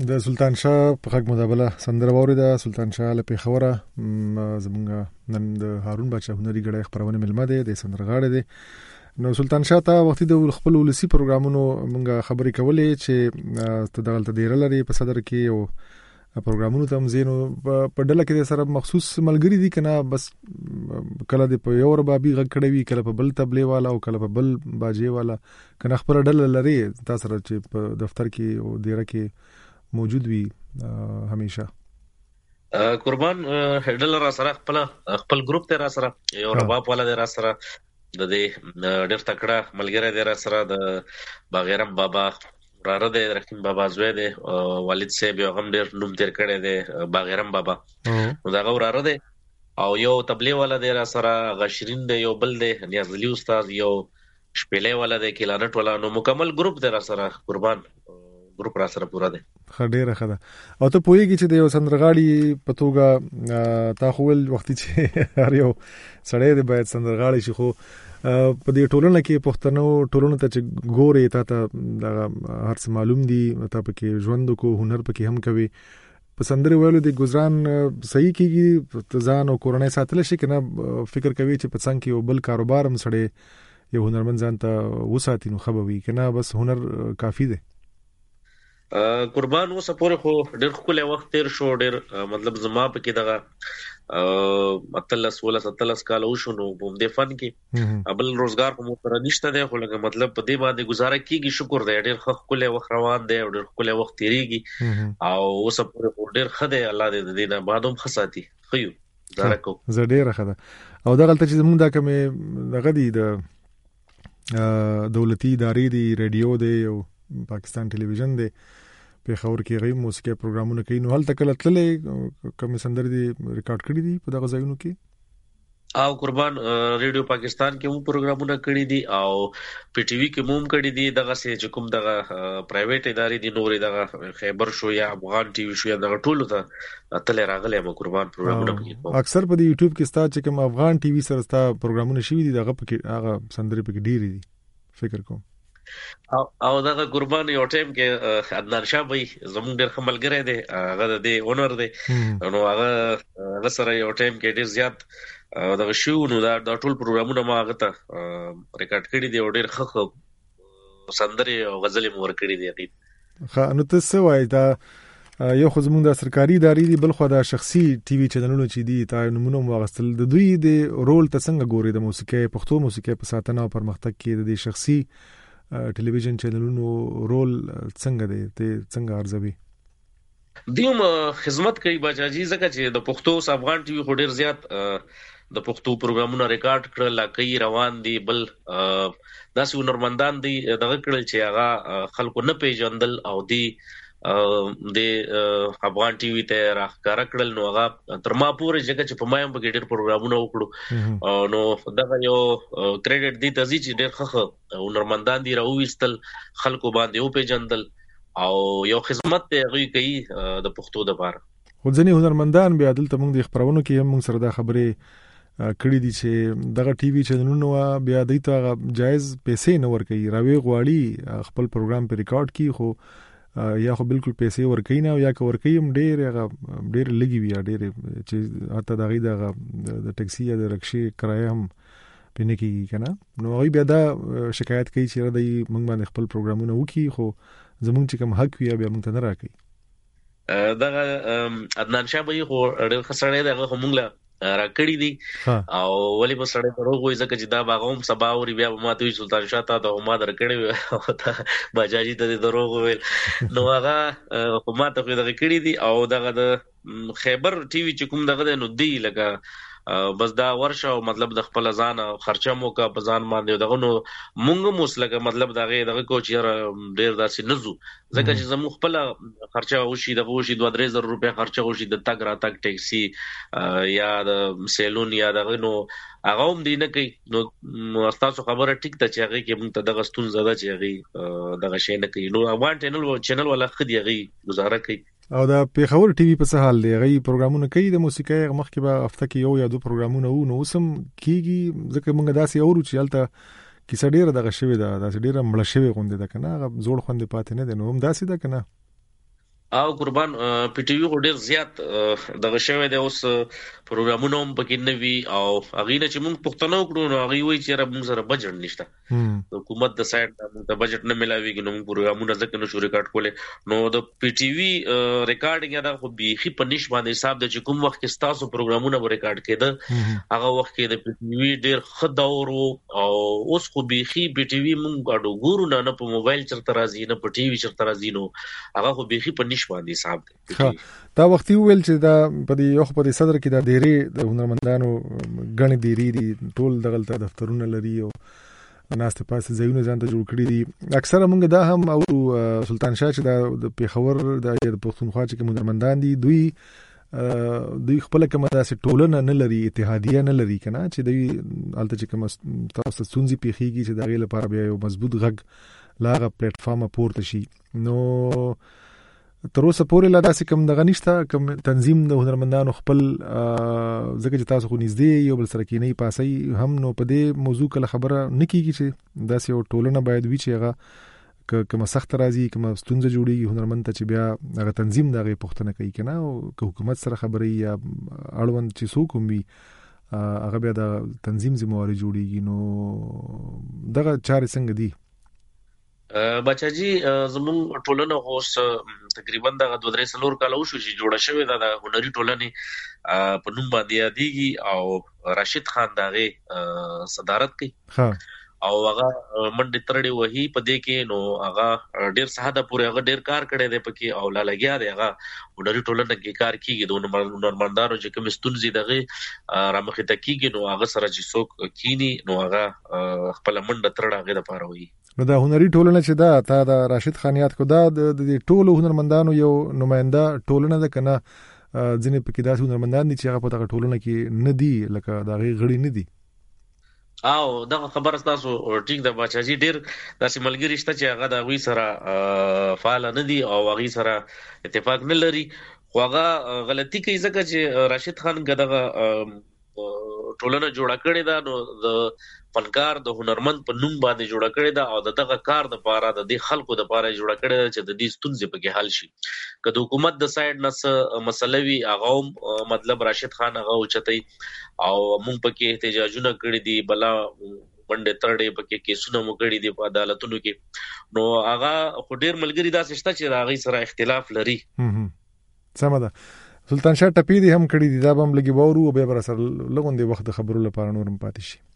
د سلطان شاه په حق مدابله سندره وورده. سلطان شاه له پیښوره زمونږ نن د هارون بچا هنري غړي خبرونه ملمه ده د سندرغاړي ده. نو سلطان شاه ته وختي د خپل ولسی پروګرامونو مونږه خبرې کولې چې ته دغلت ډیر لري په صدر کې او پروګرامونو ته مزینو په ډله کې سره مخصوص ملګری دي کنه، بس کله د په یو ربابي غږ کړی وی، کله په بل تبلې والا او کله په بل باجی والا کنه خپل ډله لري تاسو سره چې په دفتر کې او ډیره کې موجود وي همیشه. قربان ډله را سره خپل ګروپ ته را سره یو رباب والا دی را سره د دې ډېر تکړه ملګری دی را سره د باغیرم بابا راره دی، رحیم بابا زوی دی، والد صاحب یو هم ډېر نوم تیر کړی دی باغیرم بابا، نو دا راره دی او یو تبلیغ والا دی را سره غشرین دی، یو بل دی نیاز علي استاد، یو شپېلې والا دی کلانټ والا، نو مکمل ګروپ دی را سره قربان ګروپ را سره پورا دی. خډيره خده او ته پوهیږي چې د یو سندرغاړي په توګه تا خو ول وخت چې هر یو سړی دی باید سندرغاړي شي، خو په دې ټولنه کې پښتنو ټولنه ته چې ګوري ته د هر څه معلوم دي، ته پکې ژوند کو هنر پکې هم کوي، په سندره ویلو د گزاران صحیح کیږي ځان او کورنۍ ساتل شي کنه، فکر کوي چې په څنګه کې یو بل کاروبار هم سړی یو هنرمند ځان ته وساتي نو خبوي کنه، بس هنر کافی دی. قربان اوس پورې خو ډېر خپل وخت تیر شو، ډېر مطلب زما پکې دغه اتلس ولا 17 کال وشو، نو په دې فن کې بل روزګار کوم تر نشته دی، خو لکه مطلب په دې باندې گزاره کیږي، شکر دی ډېر خپل وخت روان دی او ډېر خپل وخت تیریږي او اوس پورې ډېر خدای الله دې دې نه بعدوم خصاتي خيو زارکو زه ډېر خده او دغه ته چې زموږ دا کومه دغه دی د دولتي ادارې دی ریډیو دی او پاکستان ټلویزیون دی په خبر کې غي موسیقي پروګرامونه کوي، نو هل تکل تللې کوم سندر دي ریکارډ کړی دي په دغه ځایونو کې او قربان ریډیو پاکستان کې مو پروګرامونه کړی دي او پی ټی وی کې مو کړی دي، دغه سه چې کوم دغه پرایویټ ادارې دي نورې دغه خیبر شو یا افغان ټي وی شو یا دغه ټولو ته تللې راغلي مو قربان پروګرامونه کوي. اکثر په یوټیوب کې ستا چې کوم افغان ټي وی سره ستا پروګرامونه شوي دي دغه پکې هغه سندري پکې ډېری دي فکر کوم. او دغه قربان یو ټیم کې عدنان شاه بھائی زموږ ډېر خملګری دی، هغه د اونر دی، نو هغه سره یو ټیم کې ډېر زیات دغه شو، نو دا ټول پروګرامونه ما هغه ته ریکارډ کړی دی او ډېر ښه سندري او غزلې مو ورکړي دي. خا نو تاسو وایي دا یو خو زموږ د سرکاري ادارې دی، بل خو د شخصي ټي وی چینلونو چې دي تا نمونه واغستل، د دوی د رول ته څنګه ګوري د موسیقي پښتو موسیقي په ساتنه او پرمختګ کې د شخصي ټلویزیون چینلونو رول څنګه دی، ته څنګه ارزوي؟ دیوم خدمت کوي بچاجي، ځکه چې د پښتو افغان ټي وی خو ډیر زیات د پښتو پروګرامونه ریکارډ کړل، لکه روان دي، بل داسې هنرمندان دي دغه کړل چې هغه خلکو نه پیژندل او دی د افغان ټي وی ته راخکاره کړل، نو هغه تر ما پورې ځکه چې په مایم په ډېر پروګرامونه وکړو، نو دغه یو کریډټ دی ته چې ډېر ښه هنرمندان دي راوېستل، خلکو باندې او پیژندل او یو خدمت ته غوي کوي د پښتو د بار. خو ځنې هنرمندان بیا دلته موږ د خبرونو کې هم موږ سره دا خبرې کړې دي چې دغه ټي وی چینلونو بیا دوی ته جایز پیسې نه ورکوي، راوي غواړي خپل پروګرام په ریکارډ کی، خو یا خو بالکل پیسې ورکوي نه، یا که ورکوي هم ډېر لګي وي، ډېر چې حتی دغه د ټیکسي یا د رکشې کرایه هم پینې کیږي کنه، نو هغه بیا دا شکایت کوي چې ردی موږ باندې خپل پروګرامونه وکي، خو زمونږ چې کوم حق وي بیا موږ ته نه راکړي. دغه عدنان شاه بھائی خو ډېر خسړې دغه موږ له راکړی دي او ولی به سړی دروغ وایي، ځکه چې دا باغوم سبا اوري بیا به ماته وي سلطان شاه ته د ما درکړی او ته باجاجي ته دروغ ویل، نو هغه خو ماته خو دغه کړی دي او دغه د خیبر ټي وی چې کوم دغه نو دی لکه بس دا ورشه او مطلب د خپل ځان خرچه مو کا په ځان باندې دغه نو مونږ مسلکه مطلب دغه کو چې ډیر داسې نزو، ځکه چې زمو خپل خرچه وشي دغه وشي 2-3000 روپیا خرچه وشي د تګ را تګ ټیکسي یا د سیلون یا دغه نو هغه هم دی نه کوي، نو تاسو خبره ټیک ته چې هغه کې موږ ته دغه ستون زده چې هغه دغه شی نه کوي، نو افغان چینل ولا خدي هغه گزاره کوي. او دا پیښور ټي وی په څه حال دی؟ غي پروګرامونه کوي د موسیقي مخکې به هفته کې یو یا دو پروګرامونه وو، نو اوسم کیږي ځکه موږ داسې اورو چې هلته کیسه ډیره دغه شوی ده، داسې ډیره مړه شوی غونډه ده کنه، هغه زوړ خوند پاتې نه ده، نو هم داسې ده کنه. او قربان پی ټی وی ډیر زیات دغه شوی دی اوس پروګرامونه هم پکې نه وي او هغه نه چې موږ پښتنو کړو نو هغه وایي چې موږ سره بجټ نشته حکومت د سایډ د بجټ نه ملاويږي نو موږ پروګرامونه ځکه نشو ریکارډ کولای نو د پی ټی وی ریکارډینګ دا خو بيخي په نش باندې حساب د چې کوم وخت کې تاسو پروګرامونه به ریکارډ کېده هغه وخت کې د پی ټی وی ډیر خداور او اوس خو بيخي پی ټی وی موږ اډو ګورو نه په موبایل چرته راځي نه په ټي وی چرته راځي نو هغه خو بيخي په نش باندې حساب دی. دا وختي ویل چې دا په دې یو په دې صدر کې دا ډېری د هنرمندانو غني ډېری دي ټول دغلت دفترونه لري او ناست پاسه ځایونه ځان ته جوړ کړی دي اکثره موږ دا هم او سلطان شاه چې د پیښور د پښتونخوا چې هنرمندان دي دوی خپل کومه داسې ټولنه نه لري اتحادیه نه لري کنه چې دوی الته چې کوم تاسو ستونزې پیخيږي چې دا غي لپاره بیا یو مضبوط غږ لاغه پلیټ فارم پورته شي نو تر اوسه پورې لا داسې کوم دغه نشته کوم تنظیم د هنرمندانو خپل ځکه چې تاسو خو نږدې یو بل سره کې نه پاسي هم نو په دې موضوع کله خبره نکېږي چې داسې یو ټولنه باید وي چې هغه کوم سخت راځي کوم ستونزه جوړیږي هنرمند ته چې بیا هغه تنظیم دغه پښتنه کوي کنه او حکومت سره خبري یا اړوند چې څوک وي هغه بیا د تنظیم ذمہواری جوړیږي نو دغه چارې څنګه دي بچا جی زمون ټولنه اوس تقریبا دغه 2-3 کال وشو چې جوړه شوې ده د هنري ټولنې په نوم باندې یادېږي او راشد خان دغه صدارت کوي او هغه منډه ترړې وਹੀ په دې کې نو هغه ډیر ساده پورې هغه ډیر کار کړی دی پکې او لا لګیا دی هغه هنري ټولنه کې کار کیږي د هنرمندانو چې کوم ستونزې دغه رامخې تکیږي نو هغه سره چې څوک کینی نو هغه خپل منډه ترړه هغه د پاره وي نو دا هنري ټولنه چې دا تا د راشد خان یاد کو دا د ټولو هنرمندانو یو نماینده ټولنه ده کنه ځینې پکې داسې هنرمندان دي چې هغه په دغه ټولنه کې نه دي لکه دا غړي نه دي او دغه خبره تاسو ټیک د بچاجي ډیر داسې ملګری شته چې هغه د غوي سره فعال نه دي او هغه سره اتفاق نه لري خو هغه غلطي کوي ځکه چې راشد خان غدغه ټولنه جوړه کړې ده نو د فنکار د هنرمند په نوم باندې جوړه کړې ده او دغه کار د پاره د دې خلکو د پاره جوړه کړې ده چې د دې ستونزې په کې حل شي که د حکومت د سایډ نس مسلوي هغه مطلب راشد خان هغه اوچتای او مونږ په کې احتجاجونه کړی دي بلا منډه ترړې په کې کیسونه مو کړی دي په عدالتونو کې نو هغه خډیر ملګری داسې شته چې راغی سره اختلاف لري سم ده سلطان شاه ټپی دي هم کړی دي دا هم لګي وورو او به بر سره لګوندې وخت خبرو لپاره نورم پاتې شي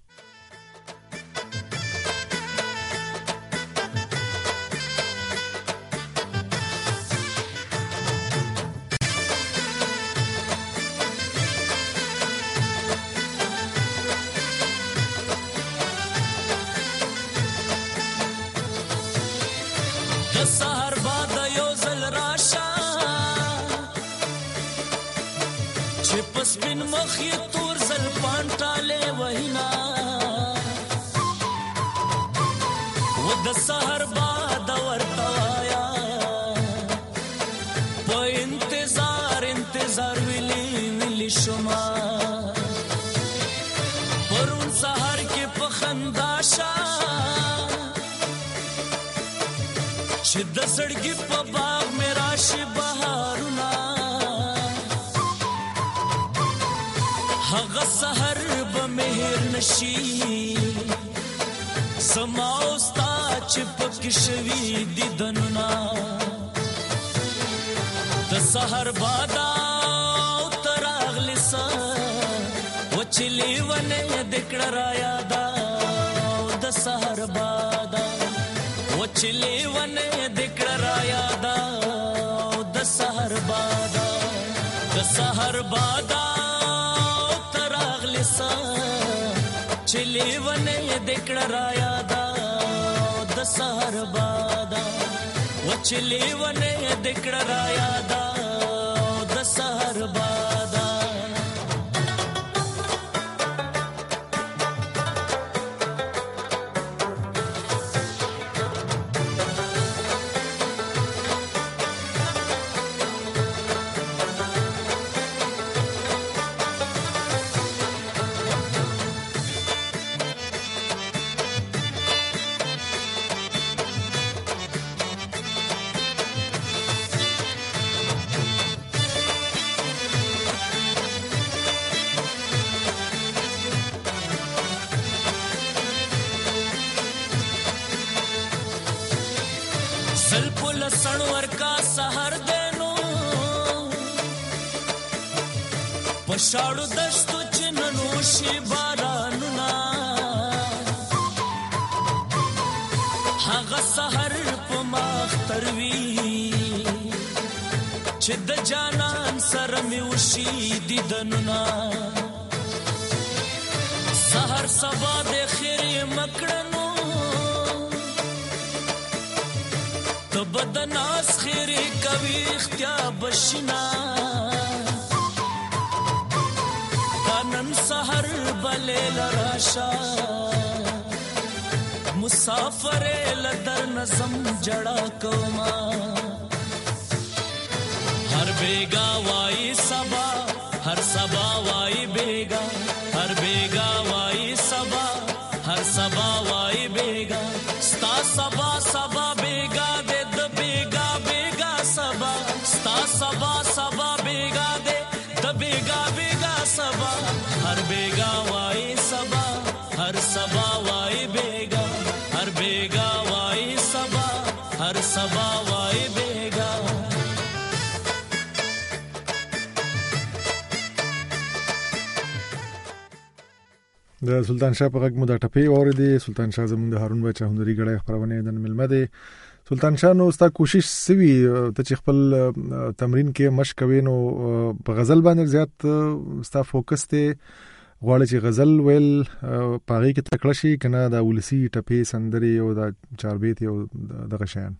پل پل سنور کا سحر دینو پشاړو دشتو چننو شي بارانونا هغه سحر په ماختر وی چې د جانان سره مې وشي دیدنونا سحر سبا د خیر مکړنو تو بدناس خیر کوي اختیا بشنا کانن سحر بلیل راشا مسافر لدر نظم جڑا کوما हर बेगा वाई सबा हर सबा वाई बेगा हर बेगा वाई सबा हर सबा वाई बेगा स्ता सबा सबा बेगा दे द बेगा बेगा सबा स्ता सबा सबा बेगा दे द बेगा बेगा सबा हर बेगा वाई सबा हर सबा वाई बेगा हर बेगा वाई सबा हर सबा वाई बेगा د سلطان شاه په غږ مو د ټپې اوریدي. سلطان شاه زموږ د هارون بچا هنري غړي خبرونه د ملمه دي. سلطان شاه نو ستا کوشش سوي ته چې خپل تمرین کې مشق کوي نو په غزل باندې زیات ستا فوکس ته غواړي چې غزل ویل پاغي کې تکړه شي کنه د ولسی ټپې سندري او د چاربیت او د غشان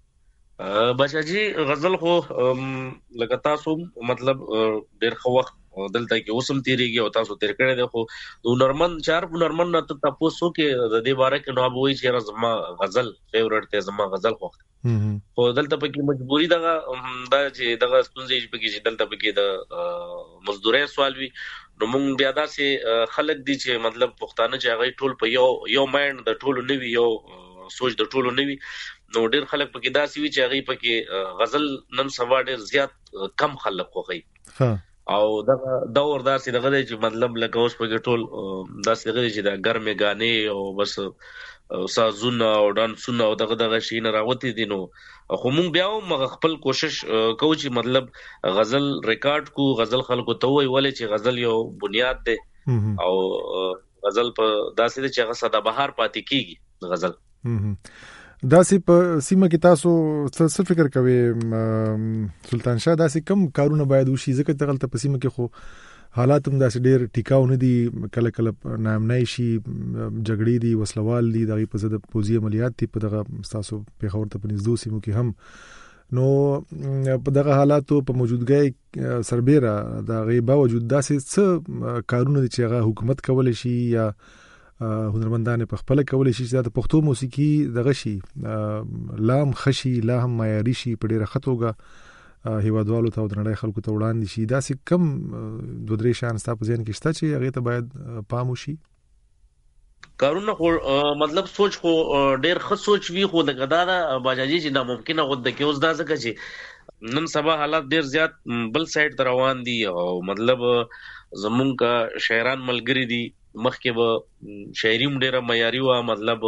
بچا جی غزل خو لکه تاسو مطلب ډېر خو وخت دلته کې اوسم تیریږي او تاسو تیر کړی دی خو هنرمند نه ته تاسو کې د دې باره کې نو وایي چې زما غزل فیورټ ته زما غزل خو خو دلته پکې مجبوری دا چې دغه ستونزې پکې چې دلته پکې د مزدوري سوال وی نو مونږ بیا داسې خلک دي چې مطلب پښتانه چې هغه ټول په یو مایند د ټولو نوي یو سوچ د ټولو نوي نو ډېر خلک پکې داسې وی چې هغه پکې غزل نن سبا ډېر زیات کم خلک خوږي او دا دور داسې دغه چې مطلب لکه اوس پکې ټول داسې دغه چې د ګرمه غانې او بس سازونه او ډانسونه او دغه شي نه راوتی دي نو خو مونږ بیا هم خپل کوشش کوو چې مطلب غزل ریکارډ کو غزل خلکو ته وایي ولې چې غزل یو بنیاد ده او غزل په داسې چې هغه ساده بهار پاتې کیږي غزل داسې په سیمه کې تاسو څه فکر کوئ سلطان شاه داسې کم کارونه باید وشي ځکه دغلته په سیمه کې خو حالات هم داسې ډېر ټیکاو نه دي کله کله نامنای شي جګړې دي وسلوال دي دغه په ضد پوځي عملیات دي په دغه تاسو په خبرته په نږدې سیمو کې هم نو په دغه حالاتو په موجودګۍ سربېره د غي باوجود داسې څه کارونه دي چې هغه حکومت کولای شي یا هنرمندان په خپل کولای شي چې د پښتو موسیقي دغه شي لام خشي لا هم معیاري شي په ډیره خطوګه هیوادوالو ته د نړۍ خلکو ته وړاندې شي داسې کم دوه درې شان ستاسو ځین کې شته چې هغه ته باید پام وشي کارونه خو مطلب سوچ خو ډیر ښه سوچ وی خو د غدا باجاجي چې ناممکنه غوډه کې اوس دا ځکه چې نن سبا حالات ډیر زیات بل سایډ ته روان دي او مطلب زمونږ کا شاعران ملګری دي مخکې به شاعریم ډیره معیاري و مطلب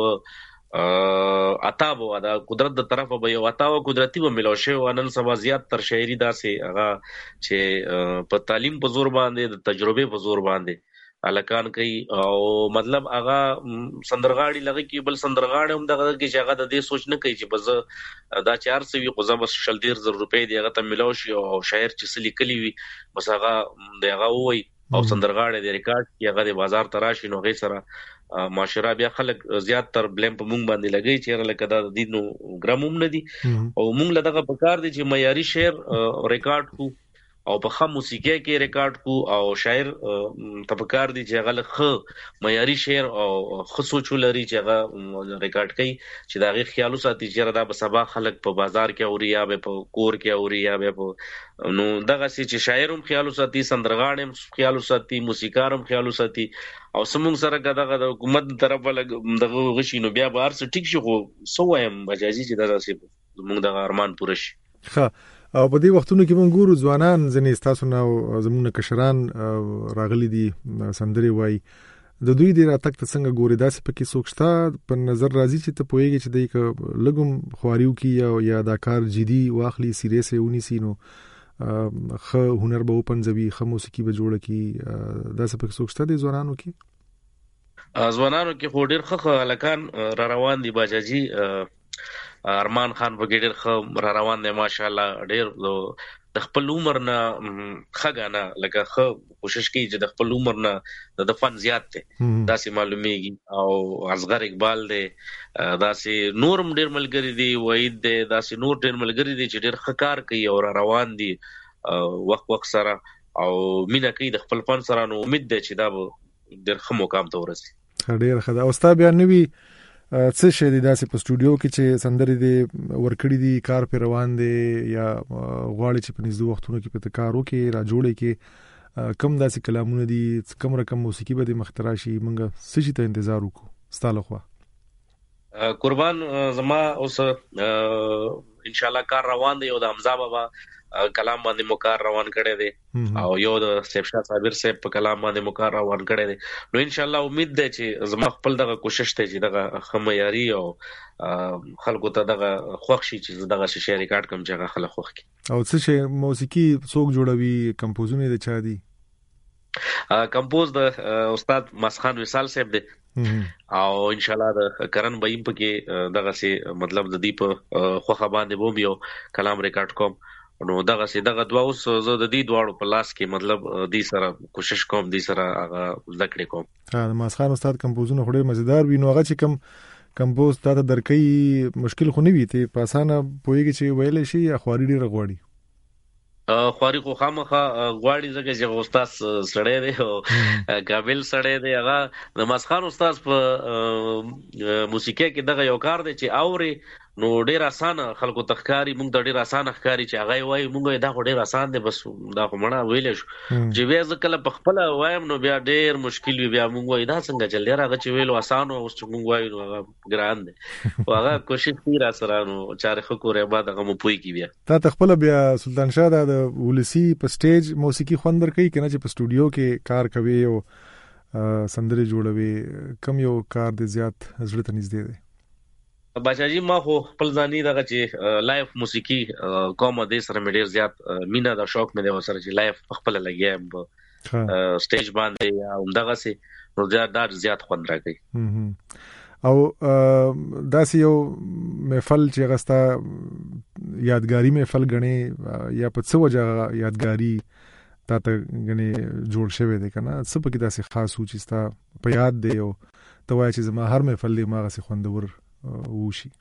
عطا بو دا قدرت د طرفه به یو عطا او قدرتي به ملو شي او نن سبا زیات تر شاعري داسې هغه چې په تعلیم په زور باندې د تجربه په زور باندې الکان کوي او مطلب هغه سندرغاړي لګي کې بل سندرغاړي هم دغه کې چې هغه د دې سوچ نه کوي چې بس دا 400 خو زما 100,000 روپۍ دی هغه ته ملو شي او شاعر چې سلی کلی وي بس هغه دغه وای او سندرغاړي د ریکارډ کې هغه د بازار تراشي نو غي سره معاشره بیا خلک زیات تر بلیم په مونږ باندې لګي چې لکه دا د دینو ګراموم نه دي او مونږ لدغه پکار دي چې معیاري شعر ریکارډ کو او په خام موسیقي کې ریکارډ کو او شاعر تفکر دي چې هغه خو معیاري شعر او خصوصو لري چې هغه ریکارډ کوي چې دا غي خیالو ساتي چې دا به سبا خلک په بازار کې اوري یا په کور کې اوري یا په نو دغه چې شاعر هم خیالو ساتي سندرغاړ هم خیالو ساتي موسیقار هم خیالو ساتي او سمون سره دغه د حکومت طرفه دغه غشي نو بیا بهر څه ټیک شي خو سو وایم بجاجي چې دا موږ د ارمان پوره شي او په دې وختونو کې موږ ګورو ځوانان ځنې تاسو نو زمونږ کشران راغلي دي سندري وای د دوی د راتګ ته څنګه ګوري؟ داسې پکې څوک شته په نظر راځي چې ته پوهیږي چې دی که لږم خواریو کې یا دا کار جدي واخلي سیریس یې ونیسي نو ښه هنر به وپنځوي، ښه موسیقي به جوړه کړي؟ داسې پکې څوک شته د ځوانانو کې؟ ځوانانو کې خو ډېر ښه هلکان را روان دي باجاجي. ارمان خان په ډېر ښه را روان دی ماشاءالله. ډېر د خپل عمر نه ښه غاڼه لکه ښه کوشش کوي چې د خپل عمر نه د فن زیات دی داسې معلومیږي. او اصغر اقبال دی، داسې نورم ډېر ملګری دی، وحید دی، داسې نور ډېر ملګری دی چې ډېر ښه کار کوي او را روان دي وخت سره او مینه کوي د خپل فن سره. نو امید دی چې دا به ډېر ښه مقام ته ورسي. ډېر ښه ده. او ستا بیا نوي څه شی دی داسې په سټوډیو کې چې سندرې دې ورکړي دي، کار پې روان دی یا غواړي چې په نږدې وختونو کې پې ته کار وکړي، را جوړې کې کم داسې کلامونه دي، کم رقم موسیقي به دې مخته راشي، موږ څه شي ته انتظار وکړو ستا لخوا؟ قربان زما اوس انشاءالله کار روان دی. یو د حمزه بابا کلام باندې مو کار روان کړی دی او یو د سیف شاه صابر صاحب په کلام باندې مو کار روان کړی دی. نو انشاءالله امید ده چې زما خپل دغه کوشش ته چې دغه ښه معیاري او خلکو ته دغه خوښ شي چې دغه شی ریکارډ کوم چې هغه خلک خوښ کړي. او څه شی موسیقي څوک جوړوي؟ کمپوزونه د چا دي؟ کمپوز د استاد مسخان وصال صاحب دی او ان شاء الله د کرن بیم پکې دغه سي مطلب د دې په خوخه باندې بوم یو کلام ریکارډ کوم. نو دغه سي دغه دوا اوس زه د دې دواړو په لاس کې مطلب دې سره کوشش کوم، دې سره هغه ذکر کوم. د مسخان استاد کمپوزونه خوري مزیدار وي. نو هغه چې کم کمپوز تا ته درکې مشکل خو نه وي، ته په اسانه پوهیږي چې ویل شي یا خواري ډیره غواړي؟ خواري خو خامخا غواړي ځکه چې استاد سړی دی او قابل سړی دی. هغه د مسخان استاد په موسیقي کې دغه یو کار دی چې اوري نو ډیر اسانه خلکو تخکاری، موږ د ډیر اسانه ښکاری چې هغه وایي موږ دا خو ډیر اسان دی، بس دا خو مړه ویل شو چې بیا ځکه په خپل وایم نو بیا ډیر مشکل وي. بیا موږ وایي دا څنګه چل دی هغه چې ویلو اسان او چې موږ وایو هغه ګران دی. هغه کوشش کوي را سره نو چارې خو کورې بعد هغه مو پوي کی. بیا تا تخپل بیا سلطان شاه د ولسی په سټیج موسیقي خوندر کوي کنه چې په سټوډیو کې کار کوي او سندري جوړوي، کم یو کار د زیات زړه ته نږدې دی؟ باچاجي ما خو خپل ځاني دغه چې لایف موسیقي کوم د سره مې ډیر زیات مینا د شوق مې د سره چې لایف خپل لګیم سټیج باندې او دغه سي نو زیات خوند راکړي. او داسې یو محفل چې غستا یادګاری محفل غني یا په څه وجه یادګاری تا ته غني جوړ شوی دی کنه؟ څه پکې داسې خاص و چې ستا په یاد دی او ته وایې چې زما هر محفل دی ما غسي خوندور وشي؟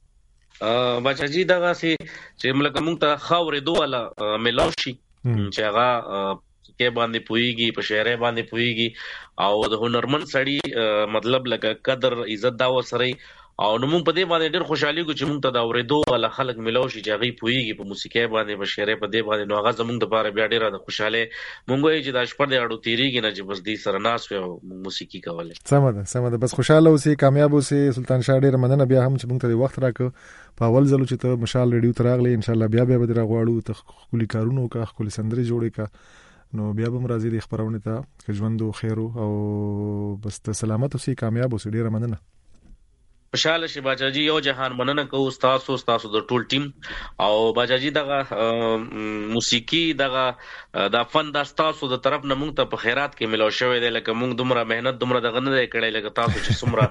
باچاجي دغه سي چې ملک مونږ ته خاورې دوه ملوشي چې هغه کې باندې پويږي، په شعر باندې پويږي او د هنرمن سړی مطلب لکه قدر عزت دا وسري او نو مونږ په دې باندې ډېر خوشحالي کو چې مونږ ته دا اورېدو ولا خلک ملوشي چې هغه پويږي په موسیقي باندې، په شعر په دې باندې. نو هغه زمونږ د لپاره بیا ډېره د خوشاله مونږ وایي چې دا شپه دې اړو تیریږي نه چې بس دې سره ناس و موسیقي کوله. سم ده بس خوشاله اوسې، کامیاب اوسې. سلطان شاه ډېر مننه بیا هم چې مونږ ته وخت راکړ په اول ځلو چې ته مشال ریډیو تراغلې. ان شاء الله بیا به راغواړو ته خولي کارونو کا خولي سندري جوړې کا نو بیا به مرزي د خبرونه ته ژوندو خیرو او بس ته سلامت اوسې، کامیاب اوسې. ډېر مننه. خوشاله شي باچاجي، یو جهان مننه کوو تاسو د ټول ټیم او باچاجي دغه موسیقي دغه د فن د تاسو د طرف نه مونږ ته په خیرات کې ملو شوی دی. لکه مونږ دومره مهنت دومره دغه نه کړی لکه تاسو چې څومره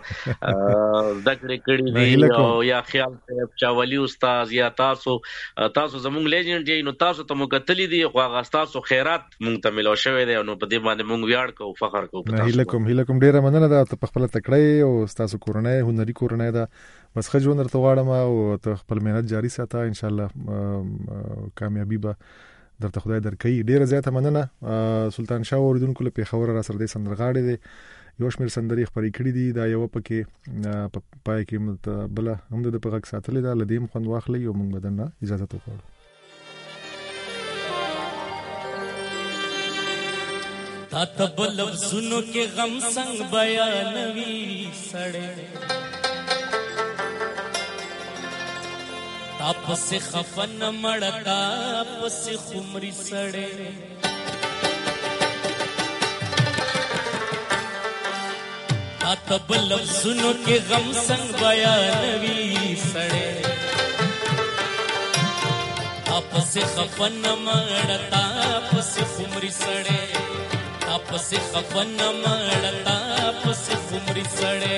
ذکر کړی دی او یا خیال صاحب چاولی استاد یا تاسو زمونږ لیجنډ یې نو تاسو ته مو کتلی دی خو هغه تاسو خیرات مونږ ته ملو شوی دی نو په دې باندې مونږ ویاړ کوو، فخر کوو. هیله کوم ډیره مننه ده ته خپل تکړه او تاسو کورنۍ هنري کورنۍ ده بس ښه ژوند درته غواړم او ته خپل مهنت جاری ساته. ان شاء الله کامیابی به درته خدای درکړي. ډیره زیاته مننه. سلطان شاه اوریدونکو له پیښور را سره د سندرغاړي دی یو شمیر سندري خبرې کړې دي دا یو پکې پای کې بل هم د پغک ساتلې دا لدیم خوند واخلې او موږ بدنه اجازه ته کوو. تا تبل لفظونو کې غم څنګه بیانوي سړې تاپ سے خفن مړتا پس خمري سړې तब लफ्ज़ुनो के गम संग बयानवी सड़े आपसे खफन मड़ता आपसे खुमरी सड़े आपसे खफन मड़ता आपसे खुमरी सड़े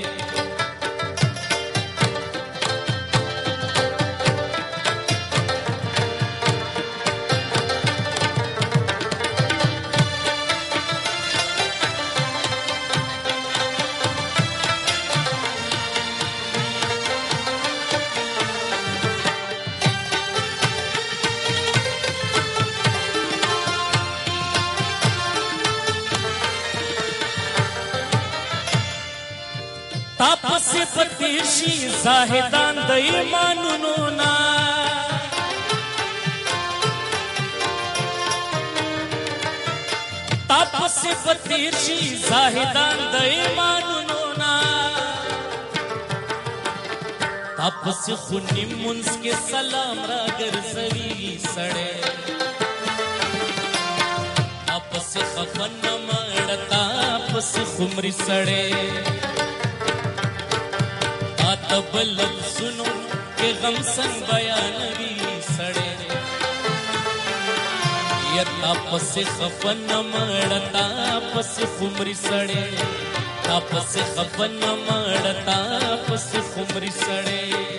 तापसे पतीशी जाहिदान द ईमानुनो ना तापसे पतीशी जाहिदान द ईमानुनो ना तापसे खुनी मुंस के सलाम रागर सवी सड़े तापसे खफन मड़ता तापसे खुमरी सड़े तब लफ्ज़ुनो के गम संग बयानवी सड़े ये तापसे खफन मड़ता तापसे खुमरी सड़े तापसे खफन मड़ता तापसे खुमरी सड़े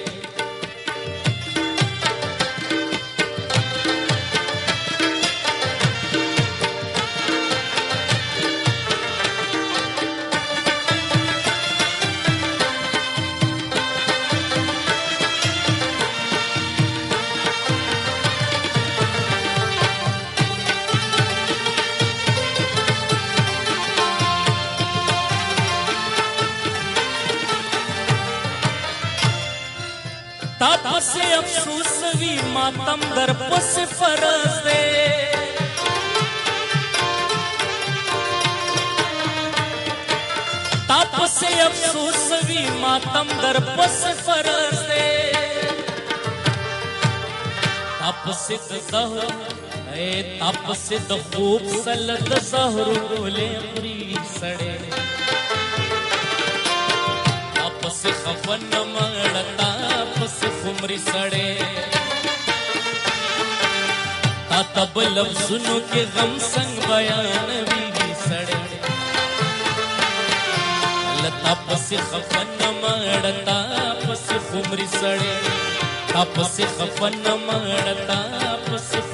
तापसे अफसोस भी मातम दर पस फरज दे तापसे अफसोस भी मातम दर पस फरज दे तापसे दहर तापसे द खूब सलद सहरो गोले पूरी सड़े तापसे खफन मड़ता तापसे खुमरी सड़े तब लफ्ज़ुनो के गम संग बयानवी सड़े तापसे खफन मड़ता तापसे खुमरी सड़े तापसे खफन मड़ता तापसे